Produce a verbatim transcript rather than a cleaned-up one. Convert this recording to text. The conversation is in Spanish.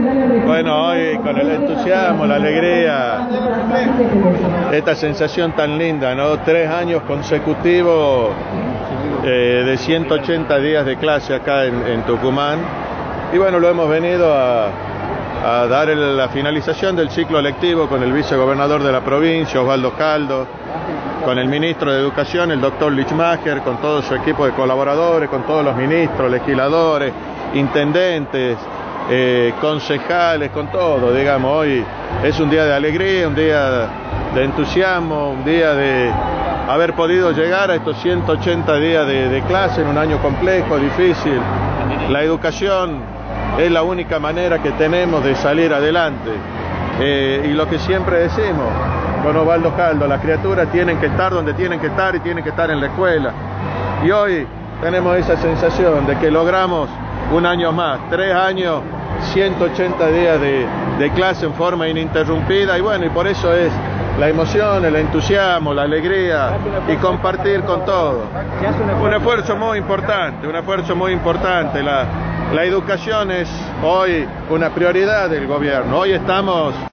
Bueno, hoy con el entusiasmo, la alegría, esta sensación tan linda, ¿no? Tres años consecutivos eh, de ciento ochenta días de clase acá en, en Tucumán. Y bueno, lo hemos venido a, a dar el, la finalización del ciclo lectivo con el vicegobernador de la provincia, Osvaldo Caldo, con el ministro de Educación, el doctor Lichmacher, con todo su equipo de colaboradores, con todos los ministros, legisladores, intendentes, eh, concejales, con todo, digamos. Hoy es un día de alegría, un día de entusiasmo, un día de haber podido llegar a estos ciento ochenta días de, de clase en un año complejo, difícil. La educación es la única manera que tenemos de salir adelante. Eh, y lo que siempre decimos con Osvaldo Caldo, las criaturas tienen que estar donde tienen que estar y tienen que estar en la escuela. Y hoy tenemos esa sensación de que logramos un año más, tres años, ciento ochenta días de, de clase en forma ininterrumpida, y bueno, y por eso es la emoción, el entusiasmo, la alegría y compartir con todos. Un esfuerzo muy importante, un esfuerzo muy importante. La, la educación es hoy una prioridad del gobierno. Hoy estamos